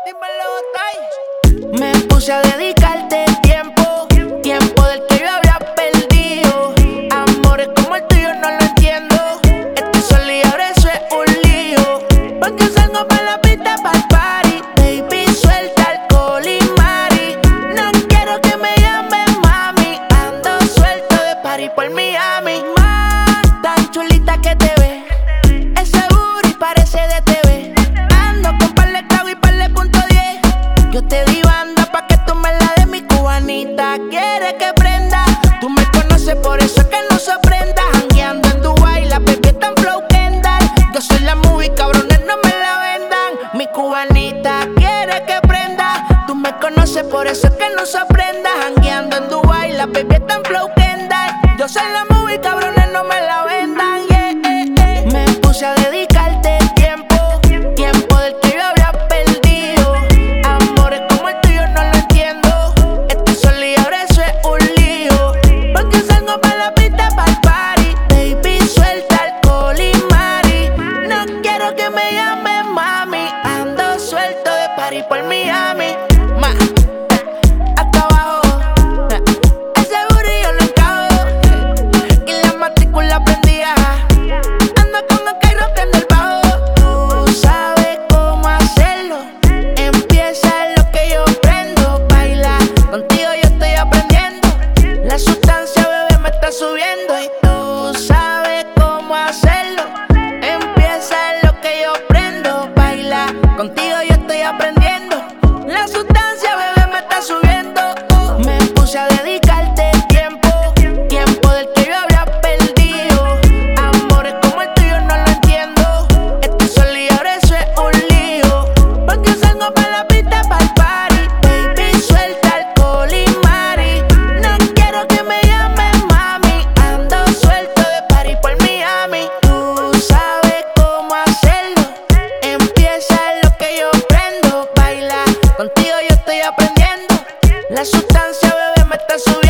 Dímelo, Tai. Me puse a dedicarte tiempo, tiempo del que yo había perdido. Amores como el tuyo no lo entiendo. Estoy sola y ahora eso es un lío. Porque salgo pa' la pista, pa'l party. Baby, suelta alcohol y mari. No quiero que me llamen mami. Ando suelto de party por Miami. Más tan chulita que te ves. Ese booty parece de TV. Ando con par de trago y par de .10. Yo te di banda pa' que tú me la des. Mi cubanita quiere que prenda. Tú me conoces, por eso es que no sorprenda. Jangueando en Dubai, la baby está en Flow Kendall. Yo soy la movie, cabrones, no me la vendan. Mi cubanita quiere que prenda. Tú me conoces, por eso es que no sorprenda. Jangueando en Dubai, la baby está en Flow Kendall. Yo soy la movie, cabrones, no me la vendan. Me puse a dedicarte tiempo, tiempo del que yo había perdido. Amores como el tuyo no lo entiendo. Estoy sola y ahora eso es un lío. Porque salgo pa' la pista, pa'l party. Baby, suelta alcohol y mari. No quiero que me llamen mami. Ando suelto de party por Miami. Hasta abajo. Ese booty yo lo encajo. Y la matrícula prendida. Ando con el Cairo prende el bajo. Tú sabes cómo hacerlo. Empieza lo que yo prendo. Baila, contigo yo estoy aprendiendo. La sustancia, bebé, me está subiendo. Y tú sabes cómo hacerlo. Empieza lo que yo prendo. Baila, contigo yo estoy aprendiendo. La sustancia, bebé, me está subiendo. Me puse a dedicarte tiempo, tiempo del que yo había perdido. Amores como el tuyo no lo entiendo. Estoy sola y ahora eso es un lío. Porque salgo pa' la pista, pa'l party. Baby, suelta alcohol y mari. No quiero que me llamen mami. Ando suelto de party por Miami. Tú sabes cómo hacerlo. Empieza lo que yo prendo. Baila, contigo yo estoy aprendiendo. La sustancia, bebé, me está subiendo.